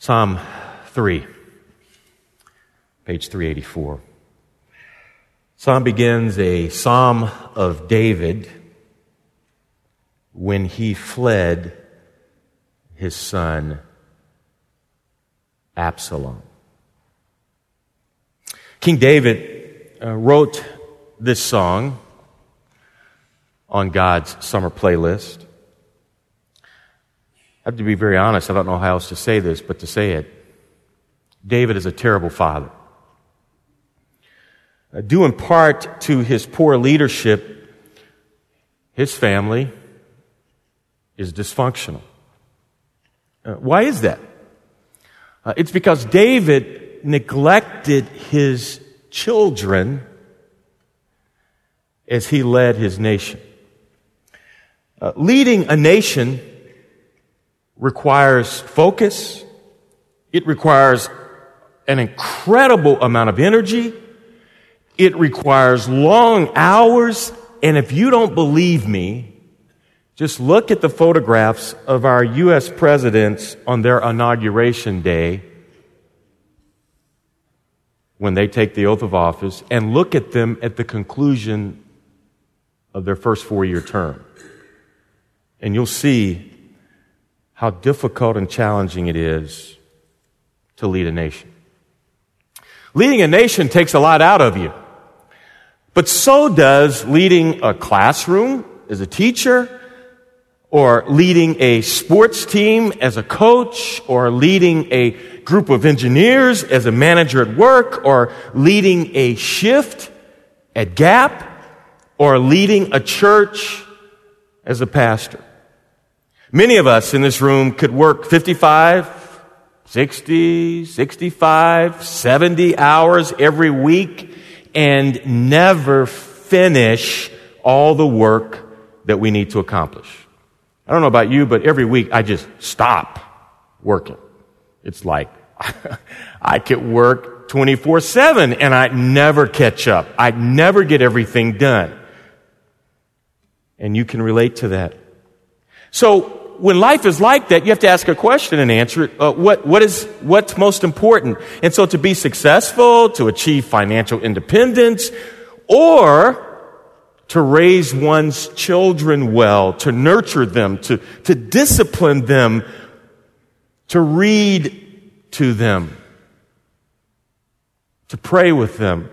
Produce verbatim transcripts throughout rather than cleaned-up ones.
Psalm three, page three eighty-four. Psalm begins a psalm of David when he fled his son Absalom. King David uh, wrote this song on God's summer playlist. I have to be very honest, I don't know how else to say this, but to say it, David is a terrible father. Uh, due in part to his poor leadership, his family is dysfunctional. Uh, why is that? Uh, it's because David neglected his children as he led his nation. Uh, leading a nation requires focus. It requires an incredible amount of energy. It requires long hours. And if you don't believe me, just look at the photographs of our U S presidents on their inauguration day when they take the oath of office, and look at them at the conclusion of their first four-year term. And you'll see how difficult and challenging it is to lead a nation. Leading a nation takes a lot out of you. But so does leading a classroom as a teacher, or leading a sports team as a coach, or leading a group of engineers as a manager at work, or leading a shift at Gap, or leading a church as a pastor. Many of us in this room could work fifty-five, sixty, sixty-five, seventy hours every week and never finish all the work that we need to accomplish. I don't know about you, but every week I just stop working. It's like I could work twenty-four seven and I never catch up. I never get everything done. And you can relate to that. So when life is like that, you have to ask a question and answer it. Uh, what, what is, what's most important? And so to be successful, to achieve financial independence, or to raise one's children well, to nurture them, to, to discipline them, to read to them, to pray with them,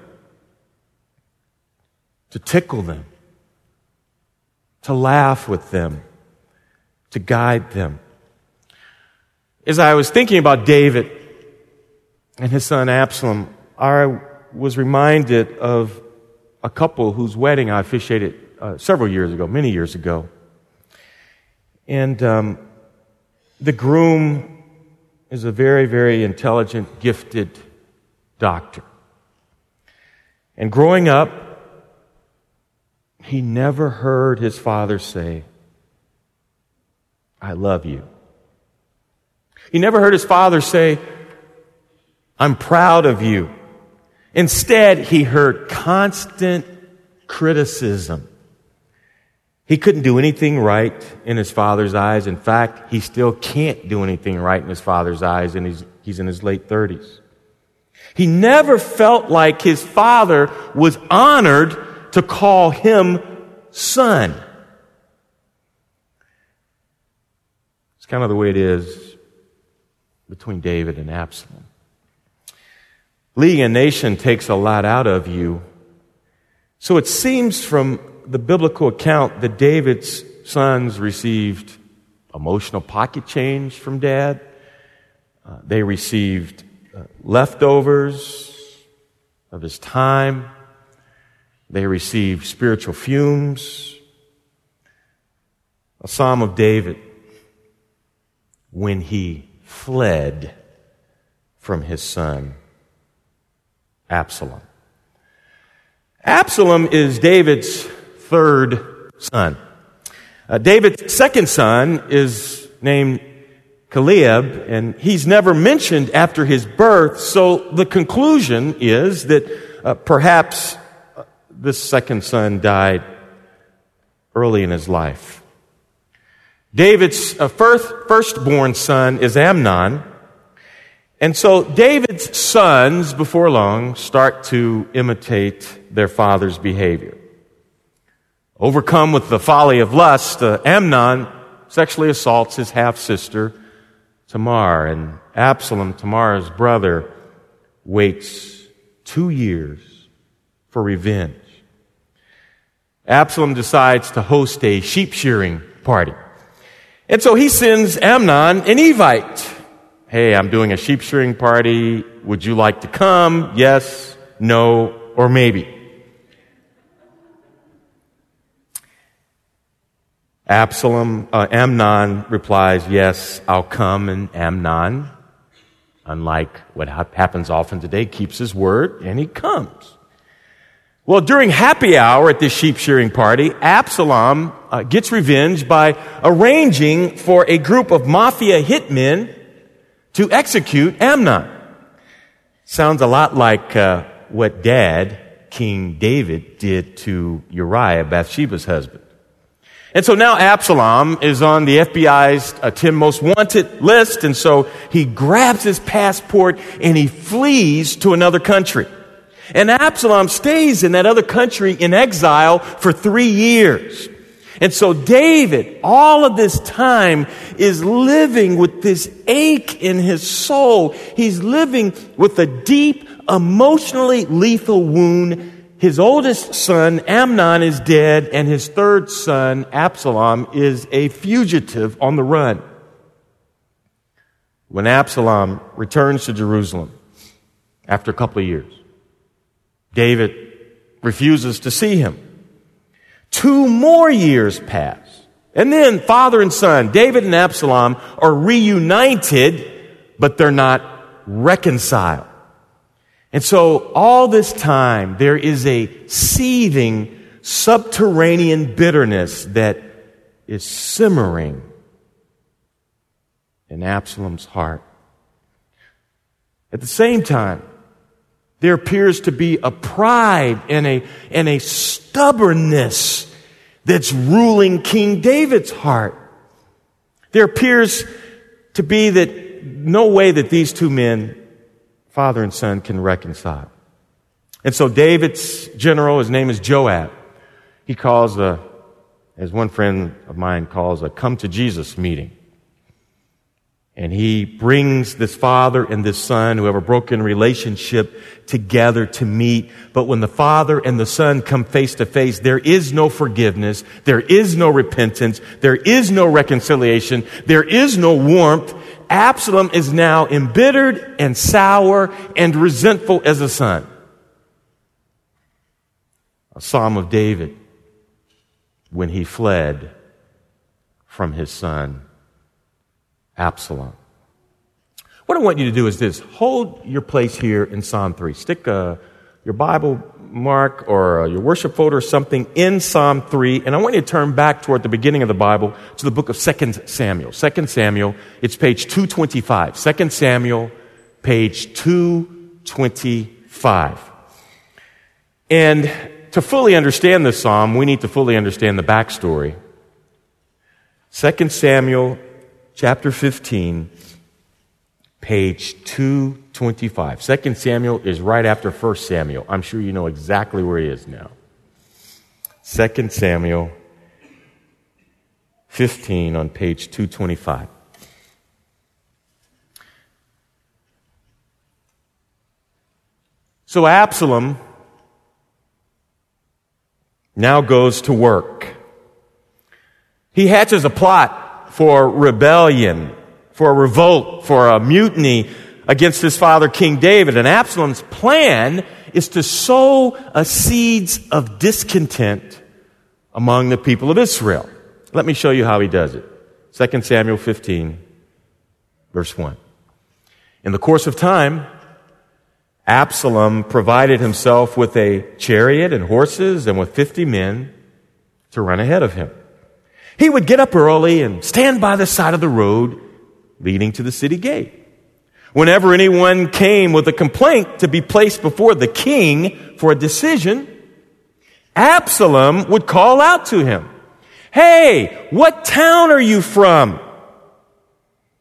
to tickle them, to laugh with them, to guide them. As I was thinking about David and his son Absalom, I was reminded of a couple whose wedding I officiated uh, several years ago, many years ago. And um, the groom is a very, very intelligent, gifted doctor. And growing up, he never heard his father say, "I love you." He never heard his father say, "I'm proud of you." Instead, he heard constant criticism. He couldn't do anything right in his father's eyes. In fact, he still can't do anything right in his father's eyes, and he's, he's in his late thirties. He never felt like his father was honored to call him son. It's kind of the way it is between David and Absalom. Leading a nation takes a lot out of you. So it seems from the biblical account that David's sons received emotional pocket change from dad. Uh, they received uh, leftovers of his time. They received spiritual fumes. A Psalm of David when he fled from his son Absalom. Absalom is David's third son. Uh, David's second son is named Caleb, and he's never mentioned after his birth, so the conclusion is that uh, perhaps uh, this second son died early in his life. David's uh, first, firstborn son is Amnon, And so David's sons, before long, start to imitate their father's behavior. Overcome with the folly of lust, uh, Amnon sexually assaults his half-sister, Tamar. And Absalom, Tamar's brother, waits two years for revenge. Absalom decides to host a sheep-shearing party. And so he sends Amnon an Evite. Hey, I'm doing a sheep-shearing party. Would you like to come? Yes, no, or maybe. Absalom, uh, Amnon replies, yes, I'll come. And Amnon, unlike what ha- happens often today, keeps his word, and he comes. Well, during happy hour at this sheep-shearing party, Absalom uh, gets revenge by arranging for a group of mafia hitmen to execute Amnon. Sounds a lot like uh, what Dad, King David, did to Uriah, Bathsheba's husband. And so now Absalom is on the F B I's uh, ten most wanted list, and so he grabs his passport and he flees to another country. And Absalom stays in that other country in exile for three years. And so David, all of this time, is living with this ache in his soul. He's living with a deep, emotionally lethal wound. His oldest son, Amnon, is dead, and his third son, Absalom, is a fugitive on the run. When Absalom returns to Jerusalem after a couple of years, David refuses to see him. Two more years pass. And then father and son, David and Absalom, are reunited, but they're not reconciled. And so all this time, there is a seething subterranean bitterness that is simmering in Absalom's heart. At the same time, there appears to be a pride and a, and a stubbornness that's ruling King David's heart. There appears to be that no way that these two men, father and son, can reconcile. And so David's general, his name is Joab, he calls a, as one friend of mine calls, a come to Jesus meeting. And he brings this father and this son who have a broken relationship together to meet. But when the father and the son come face to face, there is no forgiveness. There is no repentance. There is no reconciliation. There is no warmth. Absalom is now embittered and sour and resentful as a son. A Psalm of David when he fled from his son Absalom. What I want you to do is this. Hold your place here in Psalm three. Stick uh, your Bible mark or uh, your worship folder or something in Psalm three. And I want you to turn back toward the beginning of the Bible to the book of Second Samuel. Second Samuel, it's page two twenty-five. Second Samuel, page two twenty-five. And to fully understand this psalm, we need to fully understand the backstory. Second Samuel chapter fifteen, page two twenty-five. Second Samuel is right after First Samuel. I'm sure you know exactly where he is now. Second Samuel fifteen on page two twenty-five. So Absalom now goes to work. He hatches a plot for rebellion, for a revolt, for a mutiny against his father, King David. And Absalom's plan is to sow a seeds of discontent among the people of Israel. Let me show you how he does it. Second Samuel fifteen, verse one. In the course of time, Absalom provided himself with a chariot and horses and with fifty men to run ahead of him. He would get up early and stand by the side of the road leading to the city gate. Whenever anyone came with a complaint to be placed before the king for a decision, Absalom would call out to him, "Hey, what town are you from?"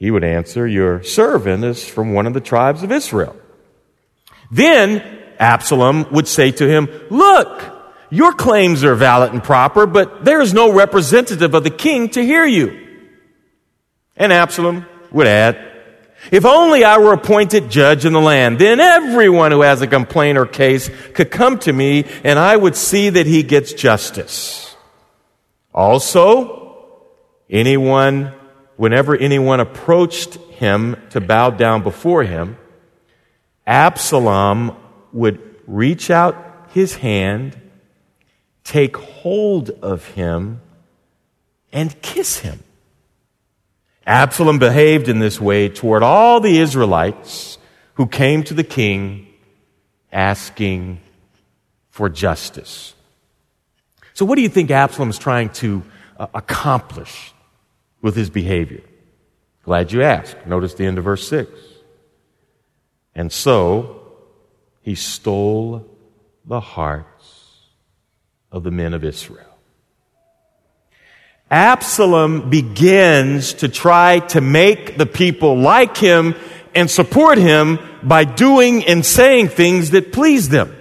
He would answer, your servant is from one of the tribes of Israel. Then Absalom would say to him, look, your claims are valid and proper, but there is no representative of the king to hear you. And Absalom would add, if only I were appointed judge in the land, then everyone who has a complaint or case could come to me, and I would see that he gets justice. Also, anyone, whenever anyone approached him to bow down before him, Absalom would reach out his hand, take hold of him, and kiss him. Absalom behaved in this way toward all the Israelites who came to the king asking for justice. So what do you think Absalom is trying to uh, accomplish with his behavior? Glad you asked. Notice the end of verse six. And so he stole the hearts of the men of Israel. Absalom begins to try to make the people like him and support him by doing and saying things that please them.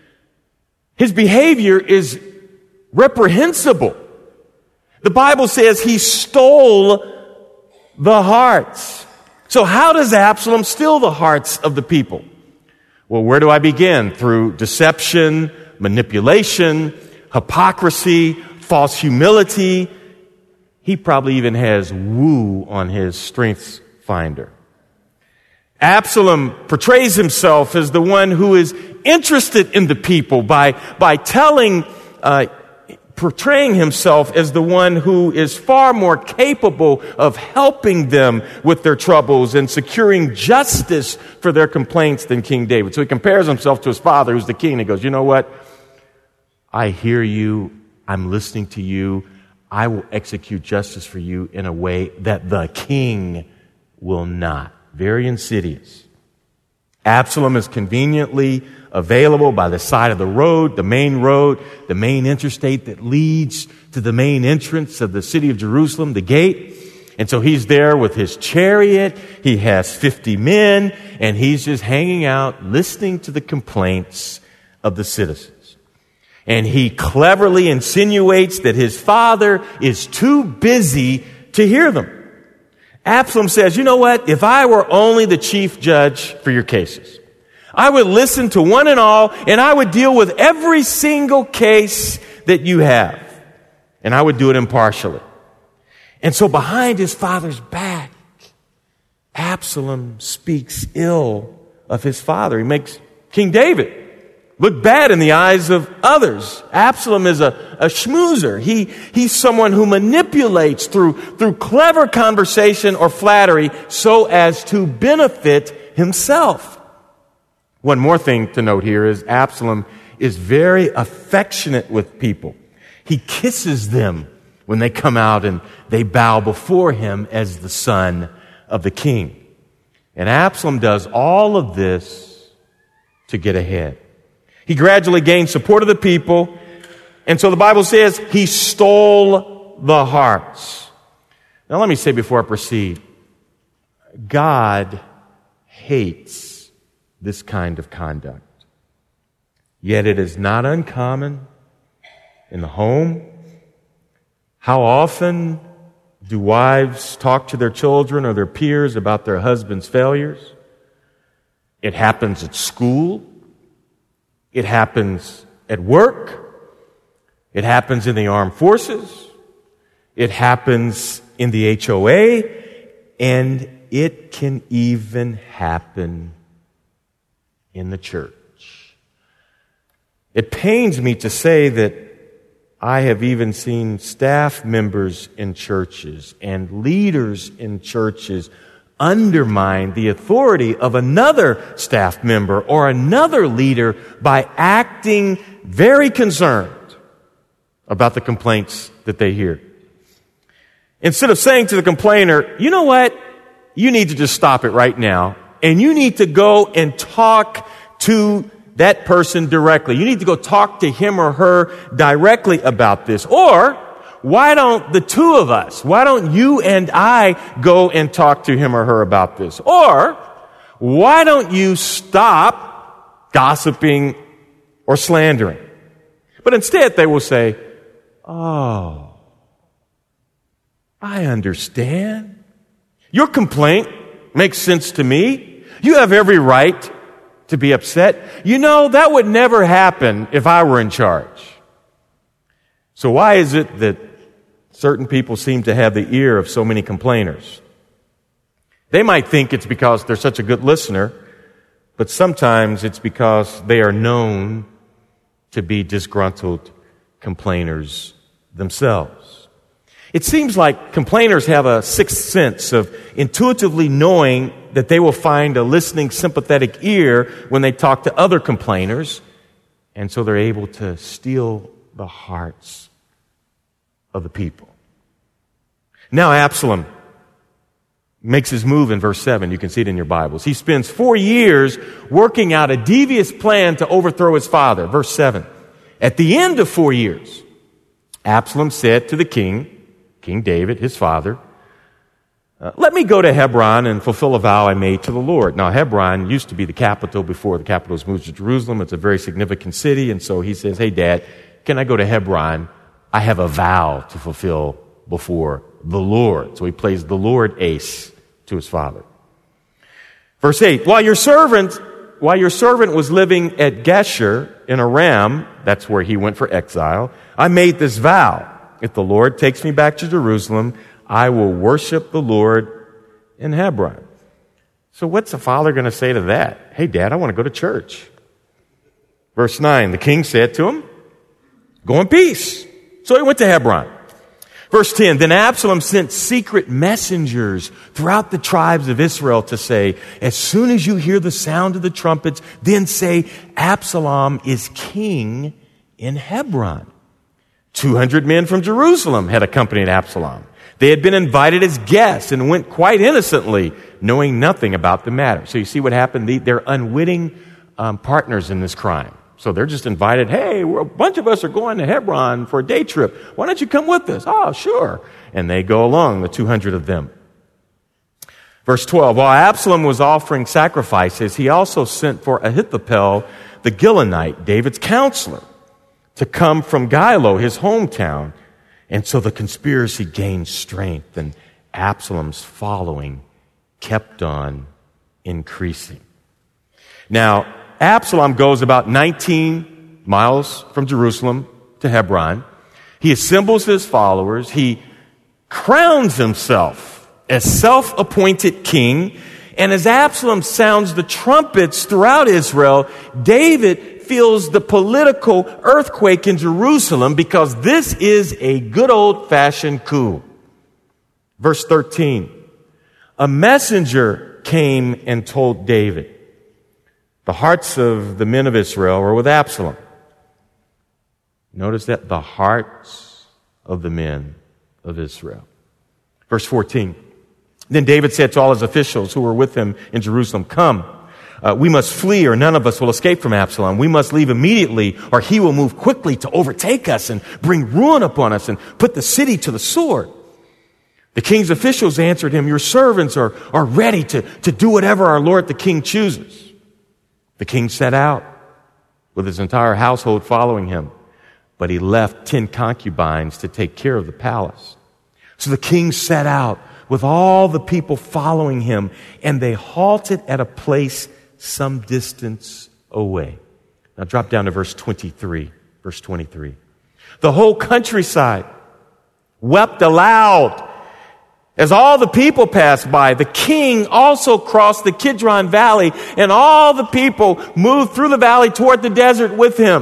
His behavior is reprehensible. The Bible says he stole the hearts. So how does Absalom steal the hearts of the people? Well, where do I begin? Through deception, manipulation, hypocrisy, false humility. He probably even has woo on his strengths finder. Absalom portrays himself as the one who is interested in the people by, by telling, uh, portraying himself as the one who is far more capable of helping them with their troubles and securing justice for their complaints than King David. So he compares himself to his father, who's the king. He goes, you know what? I hear you. I'm listening to you. I will execute justice for you in a way that the king will not. Very insidious. Absalom is conveniently available by the side of the road, the main road, the main interstate that leads to the main entrance of the city of Jerusalem, the gate. And so he's there with his chariot. He has fifty men, and he's just hanging out, listening to the complaints of the citizens. And he cleverly insinuates that his father is too busy to hear them. Absalom says, you know what? If I were only the chief judge for your cases, I would listen to one and all, and I would deal with every single case that you have. And I would do it impartially. And so behind his father's back, Absalom speaks ill of his father. He makes King David look bad in the eyes of others. Absalom is a, a schmoozer. He, he's someone who manipulates through, through clever conversation or flattery so as to benefit himself. One more thing to note here is Absalom is very affectionate with people. He kisses them when they come out and they bow before him as the son of the king. And Absalom does all of this to get ahead. He gradually gained support of the people. And so the Bible says he stole the hearts. Now let me say before I proceed, God hates this kind of conduct. Yet it is not uncommon in the home. How often do wives talk to their children or their peers about their husband's failures? It happens at school. It happens at work. It happens in the armed forces. It happens in the H O A. And it can even happen in the church. It pains me to say that I have even seen staff members in churches and leaders in churches undermine the authority of another staff member or another leader by acting very concerned about the complaints that they hear. Instead of saying to the complainer, you know what? You need to just stop it right now, and you need to go and talk to that person directly. You need to go talk to him or her directly about this. Or why don't the two of us, why don't you and I go and talk to him or her about this? Or, why don't you stop gossiping or slandering? But instead they will say, oh, I understand. Your complaint makes sense to me. You have every right to be upset. You know, that would never happen if I were in charge. So why is it that certain people seem to have the ear of so many complainers? They might think it's because they're such a good listener, but sometimes it's because they are known to be disgruntled complainers themselves. It seems like complainers have a sixth sense of intuitively knowing that they will find a listening, sympathetic ear when they talk to other complainers, and so they're able to steal the hearts of the people. Now Absalom makes his move in verse seven. You can see it in your Bibles. He spends four years working out a devious plan to overthrow his father. Verse seven. At the end of four years, Absalom said to the king, King David, his father, uh, let me go to Hebron and fulfill a vow I made to the Lord. Now, Hebron used to be the capital before the capital was moved to Jerusalem. It's a very significant city. And so he says, hey, Dad, can I go to Hebron? I have a vow to fulfill before the Lord. So he plays the Lord ace to his father. Verse eight, while your servant, while your servant was living at Geshur in Aram, that's where he went for exile, I made this vow. If the Lord takes me back to Jerusalem, I will worship the Lord in Hebron. So what's the father going to say to that? Hey, Dad, I want to go to church. Verse nine, the king said to him, go in peace. So he went to Hebron. Verse ten, then Absalom sent secret messengers throughout the tribes of Israel to say, as soon as you hear the sound of the trumpets, then say, Absalom is king in Hebron. two hundred men from Jerusalem had accompanied Absalom. They had been invited as guests and went quite innocently, knowing nothing about the matter. So you see what happened? They're unwitting um, partners in this crime. So they're just invited, hey, we're, a bunch of us are going to Hebron for a day trip. Why don't you come with us? Oh, sure. And they go along, the two hundred of them. Verse twelve, while Absalom was offering sacrifices, he also sent for Ahithophel, the Gilonite, David's counselor, to come from Gilo, his hometown. And so the conspiracy gained strength, and Absalom's following kept on increasing. Now, Absalom goes about nineteen miles from Jerusalem to Hebron. He assembles his followers. He crowns himself as self-appointed king. And as Absalom sounds the trumpets throughout Israel, David feels the political earthquake in Jerusalem because this is a good old-fashioned coup. Verse thirteen, a messenger came and told David, the hearts of the men of Israel were with Absalom. Notice that the hearts of the men of Israel. Verse fourteen, then David said to all his officials who were with him in Jerusalem, come, Uh, we must flee or none of us will escape from Absalom. We must leave immediately or he will move quickly to overtake us and bring ruin upon us and put the city to the sword. The king's officials answered him, your servants are, are ready to, to do whatever our Lord the king chooses. The king set out with his entire household following him, but he left ten concubines to take care of the palace. So the king set out with all the people following him, and they halted at a place some distance away. Now drop down to verse twenty-three. Verse twenty-three. The whole countryside wept aloud as all the people passed by. The king also crossed the Kidron Valley, and all the people moved through the valley toward the desert with him.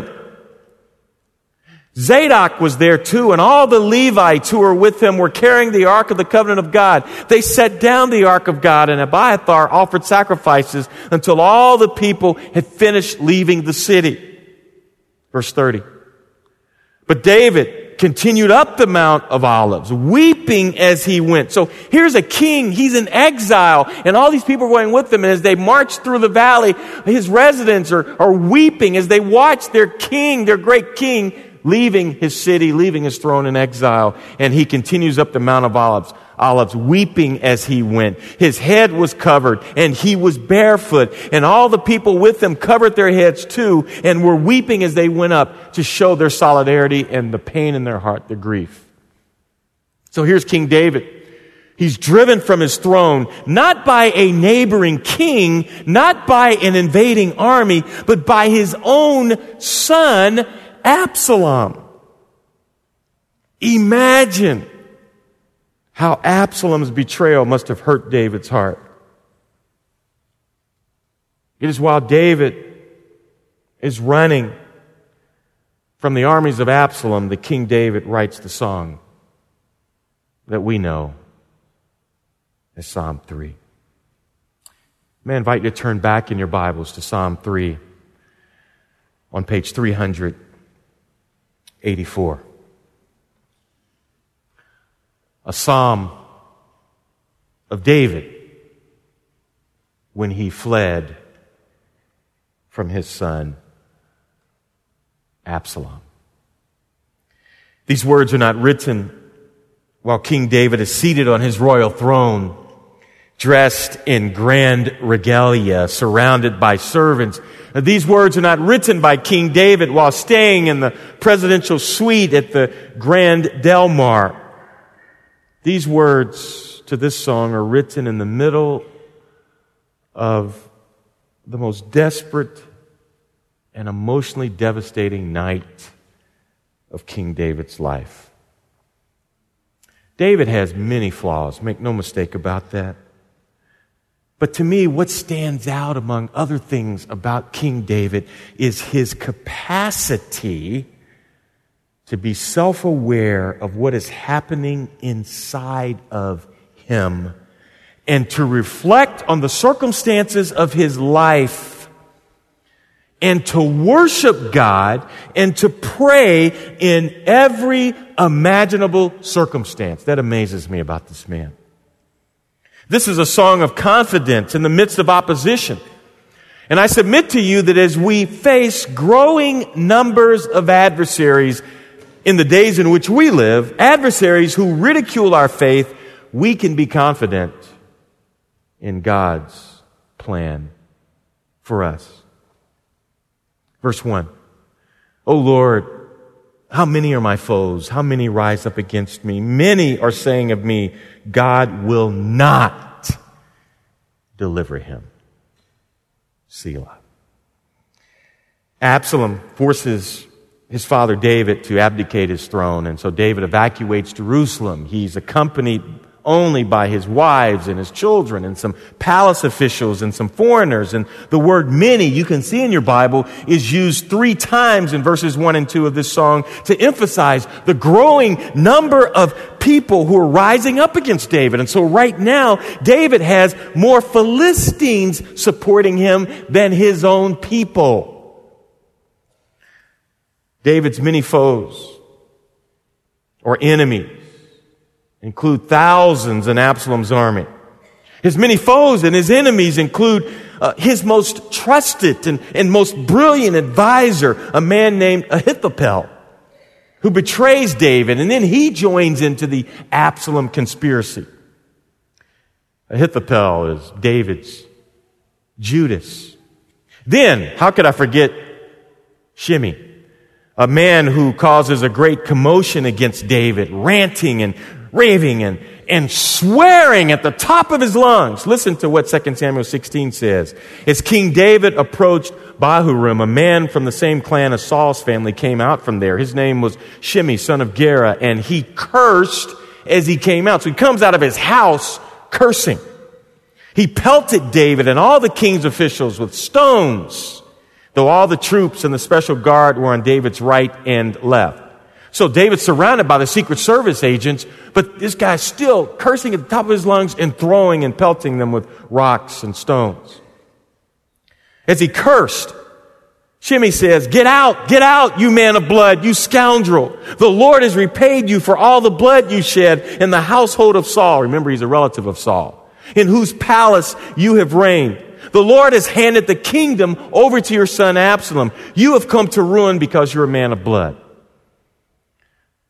Zadok was there too, and all the Levites who were with him were carrying the Ark of the Covenant of God. They set down the Ark of God, and Abiathar offered sacrifices until all the people had finished leaving the city. Verse thirty. But David continued up the Mount of Olives, weeping as he went. So here's a king, he's in exile, and all these people are going with him, and as they march through the valley, his residents are, are weeping as they watch their king, their great king, leaving his city, leaving his throne in exile, and he continues up the Mount of Olives, Olives, weeping as he went. His head was covered, and he was barefoot, and all the people with him covered their heads too, and were weeping as they went up to show their solidarity and the pain in their heart, the grief. So here's King David. He's driven from his throne, not by a neighboring king, not by an invading army, but by his own son, Absalom. Imagine how Absalom's betrayal must have hurt David's heart. It is while David is running from the armies of Absalom that King David writes the song that we know as Psalm three. May I invite you to turn back in your Bibles to Psalm three on page three eighty-four. A psalm of David when he fled from his son Absalom. These words are not written while King David is seated on his royal throne, dressed in grand regalia, surrounded by servants. These words are not written by King David while staying in the presidential suite at the Grand Del Mar. These words to this song are written in the middle of the most desperate and emotionally devastating night of King David's life. David has many flaws, make no mistake about that. But to me, what stands out among other things about King David is his capacity to be self-aware of what is happening inside of him and to reflect on the circumstances of his life and to worship God and to pray in every imaginable circumstance. That amazes me about this man. This is a song of confidence in the midst of opposition. And I submit to you that as we face growing numbers of adversaries in the days in which we live, adversaries who ridicule our faith, we can be confident in God's plan for us. Verse one, O Lord, how many are my foes? How many rise up against me? Many are saying of me, God will not deliver him. Selah. Absalom forces his father David to abdicate his throne, and so David evacuates Jerusalem. He's accompanied only by his wives and his children and some palace officials and some foreigners. And the word many, you can see in your Bible, is used three times in verses one and two of this song to emphasize the growing number of people who are rising up against David. And so right now, David has more Philistines supporting him than his own people. David's many foes or enemies include thousands in Absalom's army. His many foes and his enemies include uh, his most trusted and, and most brilliant advisor, a man named Ahithophel, who betrays David, and then he joins into the Absalom conspiracy. Ahithophel is David's Judas. Then, how could I forget Shimei, a man who causes a great commotion against David, ranting and raving and, and swearing at the top of his lungs. Listen to what Second Samuel sixteen says. As King David approached Bahurim, a man from the same clan as Saul's family came out from there. His name was Shimei, son of Gera, and he cursed as he came out. So he comes out of his house cursing. He pelted David and all the king's officials with stones, though all the troops and the special guard were on David's right and left. So David's surrounded by the Secret Service agents, but this guy's still cursing at the top of his lungs and throwing and pelting them with rocks and stones. As he cursed, Shimei says, "Get out, get out, you man of blood, you scoundrel. The Lord has repaid you for all the blood you shed in the household of Saul." Remember, he's a relative of Saul, "in whose palace you have reigned. The Lord has handed the kingdom over to your son Absalom. You have come to ruin because you're a man of blood."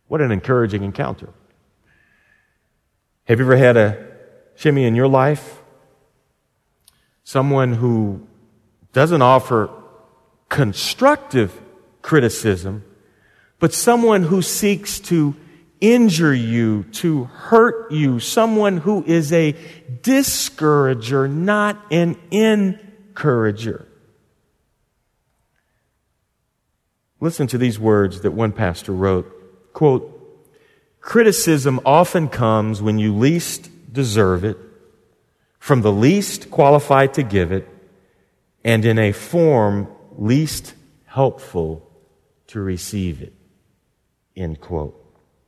What an encouraging encounter. Have you ever had a Shimmy in your life? Someone who doesn't offer constructive criticism, but someone who seeks to injure you, to hurt you, someone who is a discourager, not an encourager. Listen to these words that one pastor wrote, quote, "Criticism often comes when you least deserve it, from the least qualified to give it, and in a form least helpful to receive it." End quote.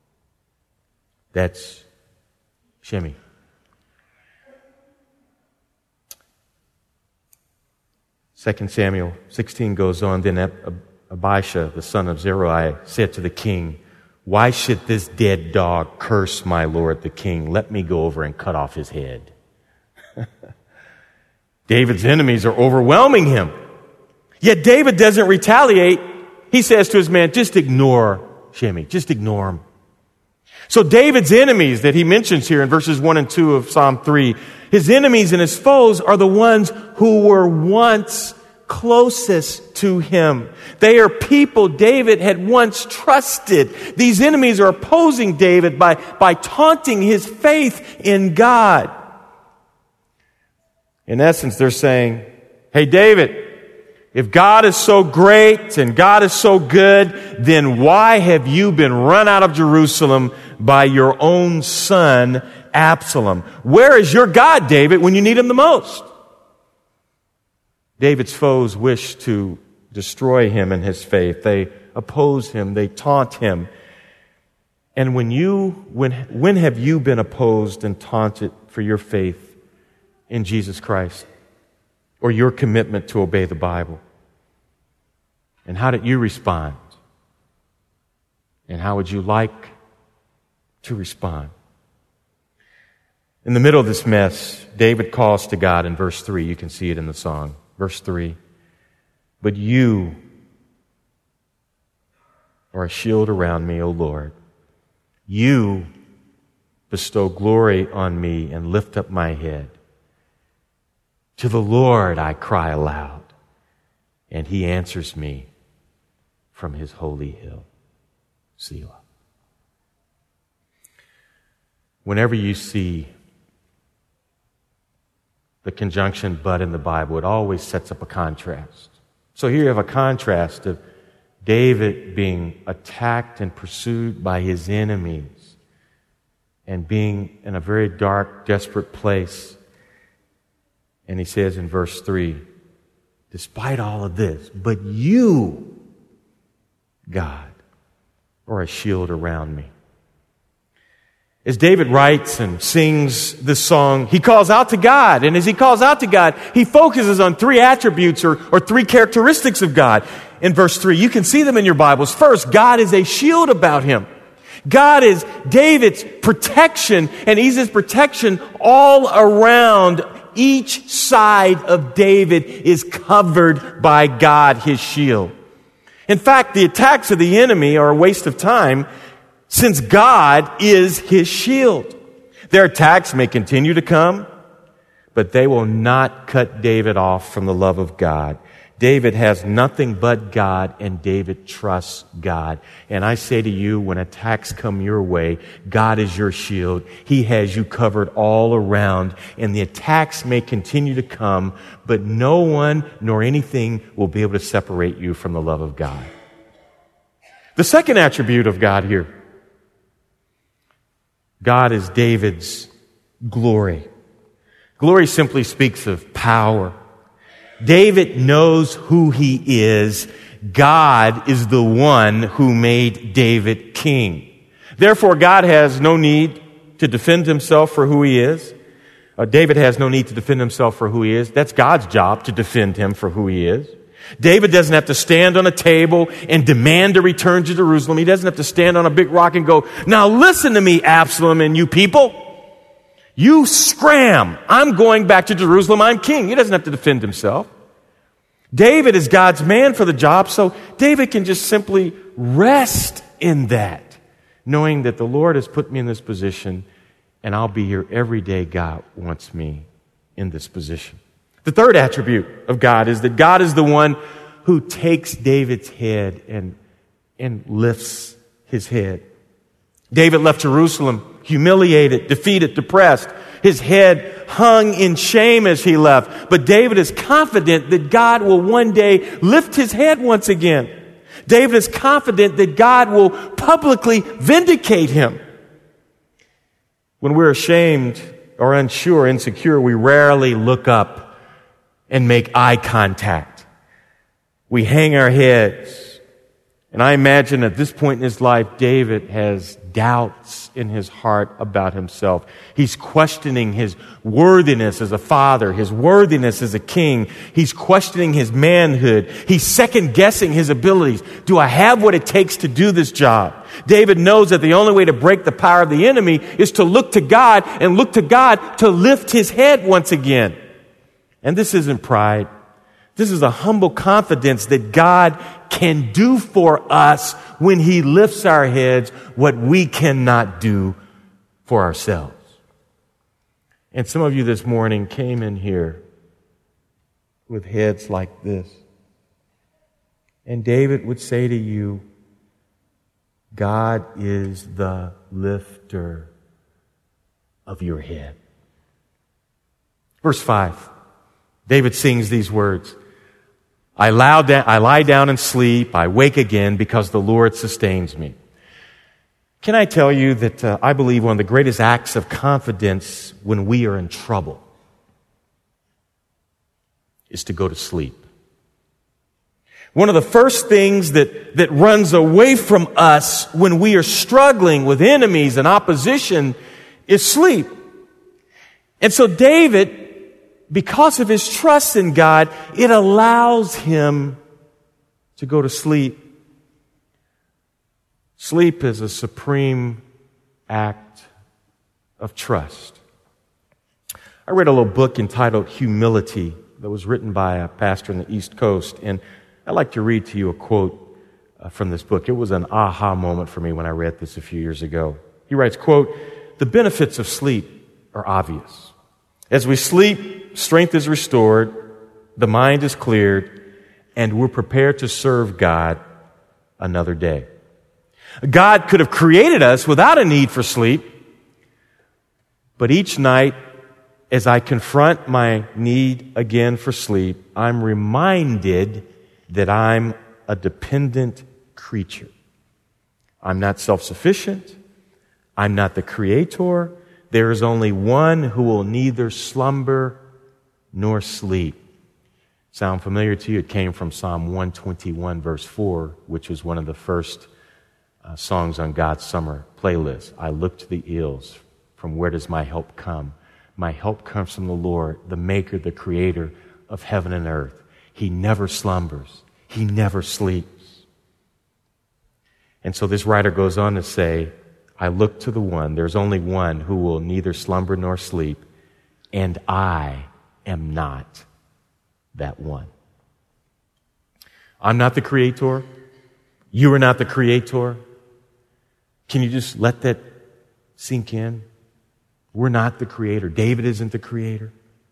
That's Shimmy. Second Samuel sixteen goes on, "Then Abishai, the son of Zeruiah, said to the king, 'Why should this dead dog curse my lord the king? Let me go over and cut off his head.'" David's enemies are overwhelming him. Yet David doesn't retaliate. He says to his man, just ignore Shimmy. Just ignore him. So David's enemies that he mentions here in verses one and two of Psalm three, his enemies and his foes are the ones who were once closest to him. They are people David had once trusted. These enemies are opposing David by, by taunting his faith in God. In essence, they're saying, hey, David, if God is so great and God is so good, then why have you been run out of Jerusalem by your own son, Absalom? Where is your God, David, when you need him the most? David's foes wish to destroy him and his faith. They oppose him. They taunt him. And when you, when, when have you been opposed and taunted for your faith in Jesus Christ or your commitment to obey the Bible? And how did you respond? And how would you like to respond? In the middle of this mess, David calls to God in verse three. You can see it in the song. Verse three. But you are a shield around me, O Lord. You bestow glory on me and lift up my head. To the Lord I cry aloud, and he answers me from his holy hill. Selah. Whenever you see the conjunction but in the Bible, it always sets up a contrast. So here you have a contrast of David being attacked and pursued by his enemies and being in a very dark, desperate place. And he says in verse three, despite all of this, but you, God, are a shield around me. As David writes and sings this song, he calls out to God. And as he calls out to God, he focuses on three attributes or, or three characteristics of God. In verse three, you can see them in your Bibles. First, God is a shield about him. God is David's protection, and he's his protection all around. Each side of David is covered by God, his shield. In fact, the attacks of the enemy are a waste of time since God is his shield. Their attacks may continue to come, but they will not cut David off from the love of God. David has nothing but God, and David trusts God. And I say to you, when attacks come your way, God is your shield. He has you covered all around, and the attacks may continue to come, but no one nor anything will be able to separate you from the love of God. The second attribute of God here, God is David's glory. Glory simply speaks of power. David knows who he is. God is the one who made David king. Therefore, God has no need to defend himself for who he is. Uh, David has no need to defend himself for who he is. That's God's job to defend him for who he is. David doesn't have to stand on a table and demand a return to Jerusalem. He doesn't have to stand on a big rock and go, now listen to me, Absalom and you people. You scram. I'm going back to Jerusalem. I'm king. He doesn't have to defend himself. David is God's man for the job, so David can just simply rest in that, knowing that the Lord has put me in this position and I'll be here every day God wants me in this position. The third attribute of God is that God is the one who takes David's head and, and lifts his head. David left Jerusalem humiliated, defeated, depressed. His head hung in shame as he left. But David is confident that God will one day lift his head once again. David is confident that God will publicly vindicate him. When we're ashamed or unsure, insecure, we rarely look up and make eye contact. We hang our heads. And I imagine at this point in his life, David has doubts in his heart about himself. He's questioning his worthiness as a father, his worthiness as a king. He's questioning his manhood. He's second-guessing his abilities. Do I have what it takes to do this job? David knows that the only way to break the power of the enemy is to look to God and look to God to lift his head once again. And this isn't pride. This is a humble confidence that God can do for us when he lifts our heads what we cannot do for ourselves. And some of you this morning came in here with heads like this. And David would say to you, God is the lifter of your head. Verse five, David sings these words. I lie down, I lie down and sleep. I wake again because the Lord sustains me. Can I tell you that uh, I believe one of the greatest acts of confidence when we are in trouble is to go to sleep. One of the first things that, that runs away from us when we are struggling with enemies and opposition is sleep. And so David, because of his trust in God, it allows him to go to sleep. Sleep is a supreme act of trust. I read a little book entitled Humility that was written by a pastor in the East Coast, and I'd like to read to you a quote uh, from this book. It was an aha moment for me when I read this a few years ago. He writes, quote, "The benefits of sleep are obvious. As we sleep, strength is restored, the mind is cleared, and we're prepared to serve God another day. God could have created us without a need for sleep, but each night, as I confront my need again for sleep, I'm reminded that I'm a dependent creature. I'm not self-sufficient. I'm not the creator. There is only one who will neither slumber nor sleep." Sound familiar to you? It came from Psalm one twenty-one, verse four, which was one of the first uh, songs on God's summer playlist. I look to the hills. From where does my help come? My help comes from the Lord, the maker, the creator of heaven and earth. He never slumbers. He never sleeps. And so this writer goes on to say, I look to the one, there's only one who will neither slumber nor sleep, and I am not that one. I'm not the creator. You are not the creator. Can you just let that sink in? We're not the creator. David isn't the creator.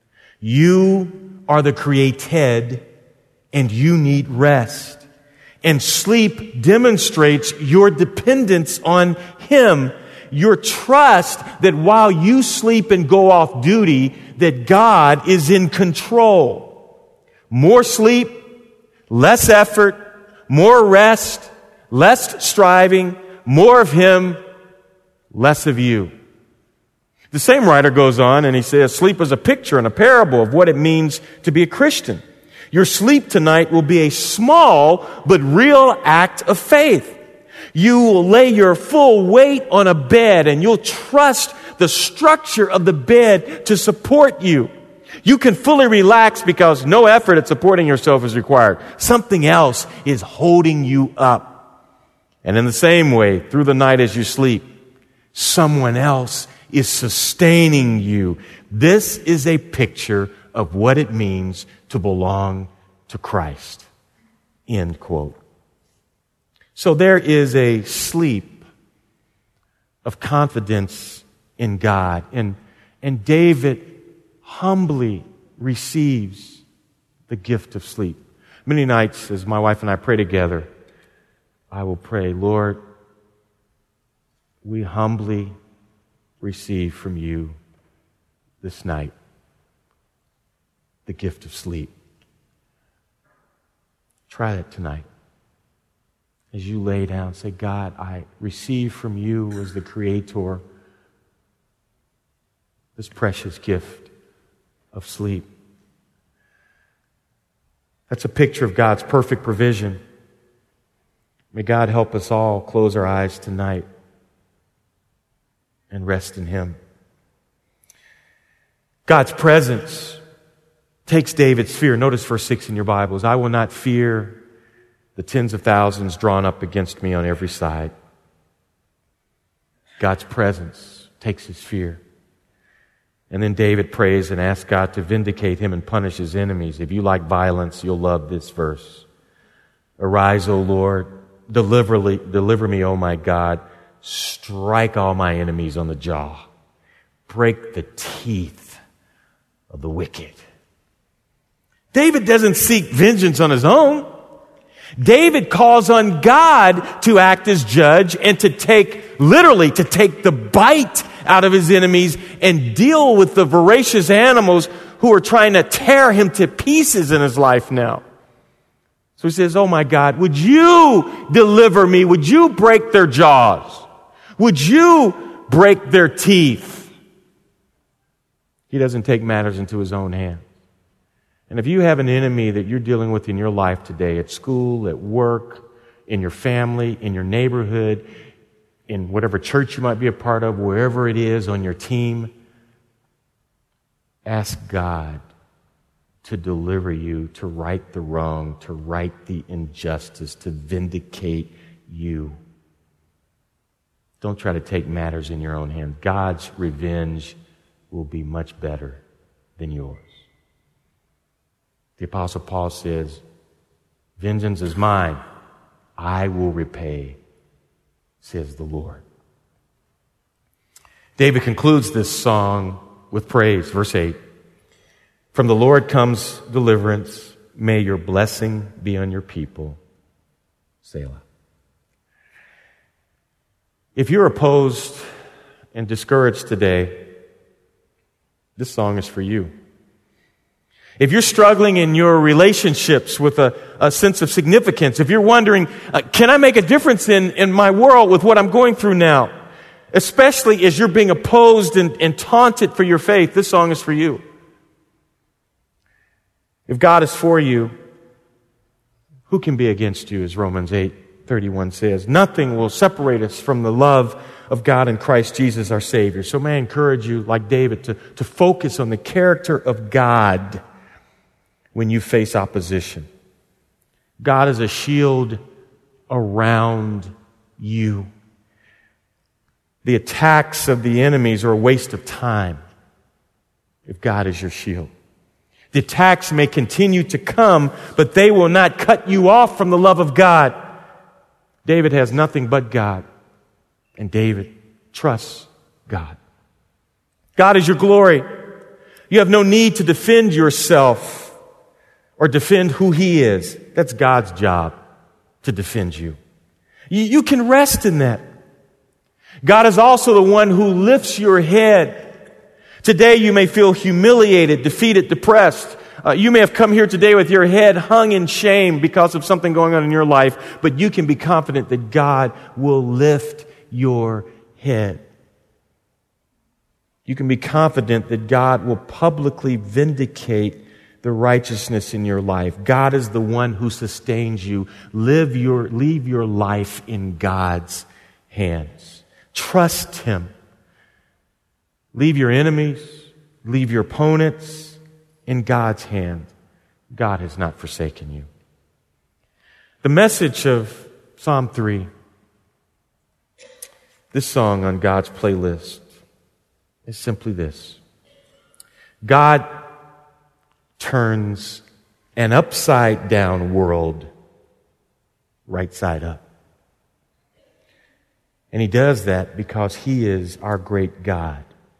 You are the created, and you need rest. And sleep demonstrates your dependence on Him, your trust that while you sleep and go off duty, that God is in control. More sleep, less effort, more rest, less striving, more of Him, less of you. The same writer goes on and he says, sleep is a picture and a parable of what it means to be a Christian. Your sleep tonight will be a small but real act of faith. You will lay your full weight on a bed and you'll trust the structure of the bed to support you. You can fully relax because no effort at supporting yourself is required. Something else is holding you up. And in the same way, through the night as you sleep, someone else is sustaining you. This is a picture of what it means to belong to Christ. End quote. So there is a sleep of confidence in God. And, and David humbly receives the gift of sleep. Many nights as my wife and I pray together, I will pray, Lord, we humbly receive from you this night the gift of sleep. Try that tonight. As you lay down, say, God, I receive from you as the Creator this precious gift of sleep. That's a picture of God's perfect provision. May God help us all close our eyes tonight and rest in Him. God's presence takes David's fear. Notice verse six in your Bibles. I will not fear the tens of thousands drawn up against me on every side. God's presence takes his fear. And then David prays and asks God to vindicate him and punish his enemies. If you like violence, you'll love this verse. Arise, O Lord, deliver, deliver me, O my God. Strike all my enemies on the jaw. Break the teeth of the wicked. David doesn't seek vengeance on his own. David calls on God to act as judge and to take, literally, to take the bite out of his enemies and deal with the voracious animals who are trying to tear him to pieces in his life now. So he says, oh my God, would you deliver me? Would you break their jaws? Would you break their teeth? He doesn't take matters into his own hands. And if you have an enemy that you're dealing with in your life today, at school, at work, in your family, in your neighborhood, in whatever church you might be a part of, wherever it is on your team, ask God to deliver you, to right the wrong, to right the injustice, to vindicate you. Don't try to take matters in your own hands. God's revenge will be much better than yours. The Apostle Paul says, vengeance is mine, I will repay, says the Lord. David concludes this song with praise. Verse eight, from the Lord comes deliverance. May your blessing be on your people. Selah. If you're opposed and discouraged today, this song is for you. If you're struggling in your relationships with a, a sense of significance, if you're wondering, uh, can I make a difference in, in my world with what I'm going through now? Especially as you're being opposed and, and taunted for your faith, this song is for you. If God is for you, who can be against you, as Romans eight thirty-one says? Nothing will separate us from the love of God in Christ Jesus our Savior. So may I encourage you, like David, to, to focus on the character of God when you face opposition. God is a shield around you. The attacks of the enemies are a waste of time if God is your shield. The attacks may continue to come, but they will not cut you off from the love of God. David has nothing but God, and David trusts God. God is your glory. You have no need to defend yourself or defend who He is. That's God's job, to defend you. You, you can rest in that. God is also the one who lifts your head. Today you may feel humiliated, defeated, depressed. Uh, you may have come here today with your head hung in shame because of something going on in your life, but you can be confident that God will lift your head. You can be confident that God will publicly vindicate the righteousness in your life. God is the one who sustains you. Live your, leave your life in God's hands. Trust Him. Leave your enemies, leave your opponents in God's hand. God has not forsaken you. The message of Psalm three, this song on God's playlist, is simply this. God turns an upside down world right side up. And he does that because he is our great God.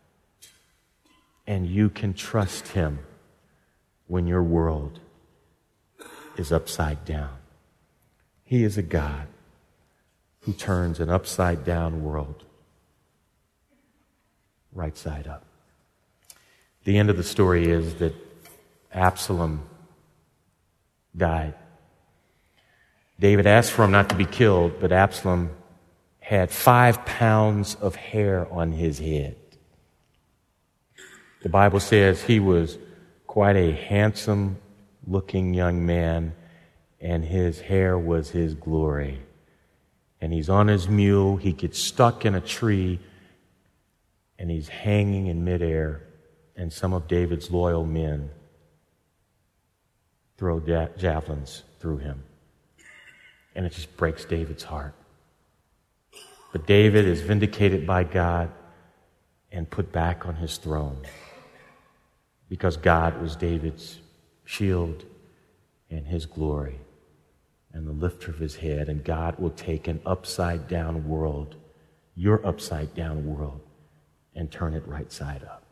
And you can trust him when your world is upside down. He is a God who turns an upside down world right side up. The end of the story is that Absalom died. David asked for him not to be killed, but Absalom had five pounds of hair on his head. The Bible says he was quite a handsome-looking young man, and his hair was his glory. And he's on his mule, he gets stuck in a tree, and he's hanging in midair, and some of David's loyal men throw ja- javelins through him. And it just breaks David's heart. But David is vindicated by God and put back on his throne because God was David's shield and his glory and the lifter of his head. And God will take an upside down world, your upside down world, and turn it right side up.